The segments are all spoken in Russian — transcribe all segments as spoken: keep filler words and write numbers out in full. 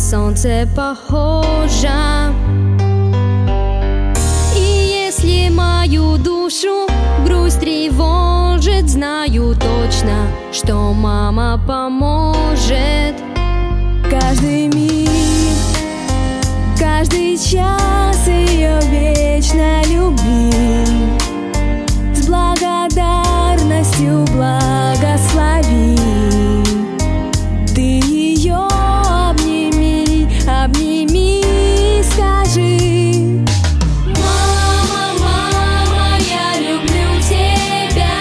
солнце похожа. И если мою душу грусть тревожит, знаю точно, что мама поможет. Каждый миг, каждый час ее вечной любви с благодарностью благослови. Ты ее обними, обними и скажи: мама, мама, я люблю тебя.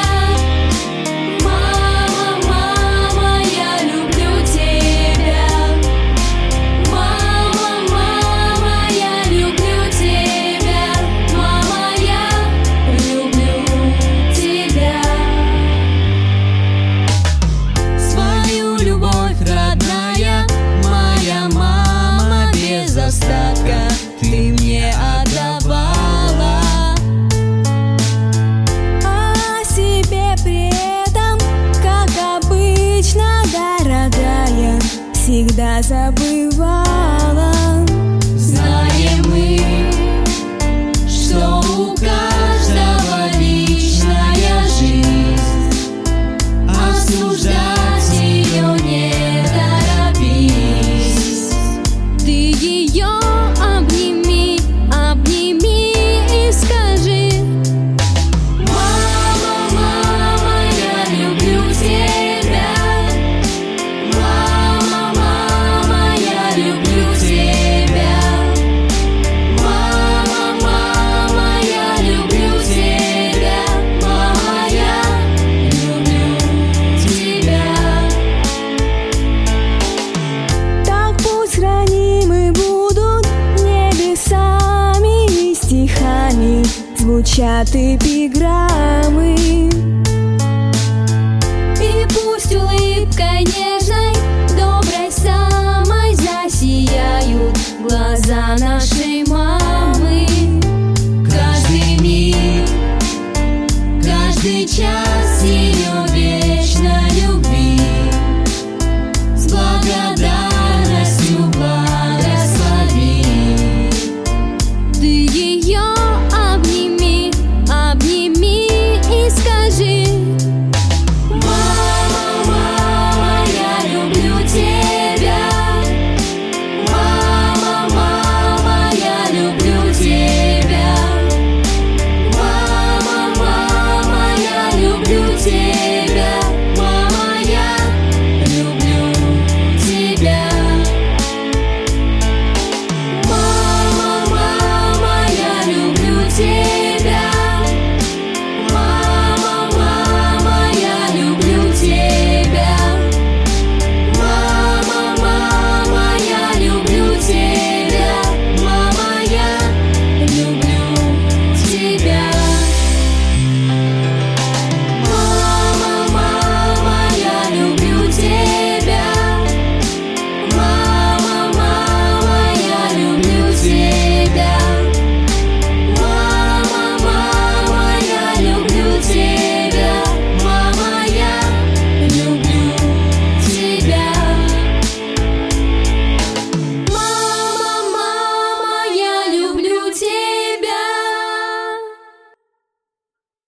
Мама, мама, я люблю тебя. Мама, мама, я люблю тебя. Мама, я люблю тебя. Свою любовь, родная, моя мама, без остатка ты мне отдавала. А о себе при этом, как обычно, дорогая, всегда забывала. Знаем мы, что у каждого личная жизнь, осуждать ее не торопись. Ты ее обними, обними и скажи: мама, мама, я люблю тебя. Мама, мама, я люблю тебя. Мама, мама, я люблю тебя. Мама, я люблю тебя. Так пусть хранимы будут небесами и стихами звучат эпиграммы. И пусть улыбкой нежной, доброй самой засияют глаза нашей